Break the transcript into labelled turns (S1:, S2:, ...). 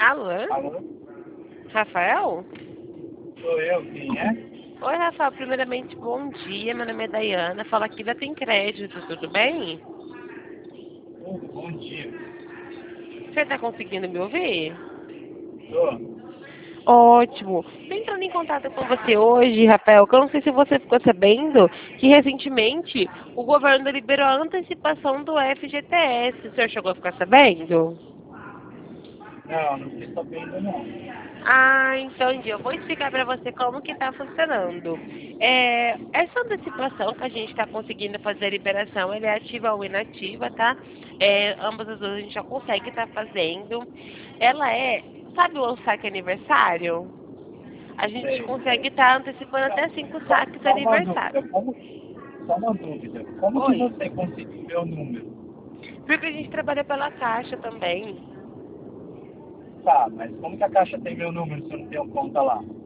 S1: Alô?
S2: Alô?
S1: Rafael?
S2: Sou eu, quem é?
S1: Oi, Rafael. Primeiramente, bom dia. Meu nome é Dayana. Fala aqui da Tem Crédito, tudo bem?
S2: Tudo, bom dia.
S1: Você está conseguindo me ouvir?
S2: Tô.
S1: Ótimo. Tô entrando em contato com você hoje, Rafael, que eu não sei se você ficou sabendo que recentemente o governo liberou a antecipação do FGTS. O senhor chegou a ficar sabendo?
S2: Não fiquei sabendo não.
S1: Ah, entendi. Eu vou explicar para você como que está funcionando. Essa antecipação que a gente está conseguindo fazer a liberação, ela é ativa ou inativa, tá? Ambas as duas a gente já consegue estar fazendo. Ela sabe o saque aniversário? A gente
S2: Sei,
S1: consegue
S2: sei.
S1: estar antecipando até 5 saques
S2: Só uma dúvida,
S1: aniversário.
S2: só uma dúvida. Como que
S1: Oi.
S2: você conseguiu meu número?
S1: Porque a gente trabalha pela Caixa também.
S2: Tá, mas como que a Caixa tem meu número se eu não tenho conta lá?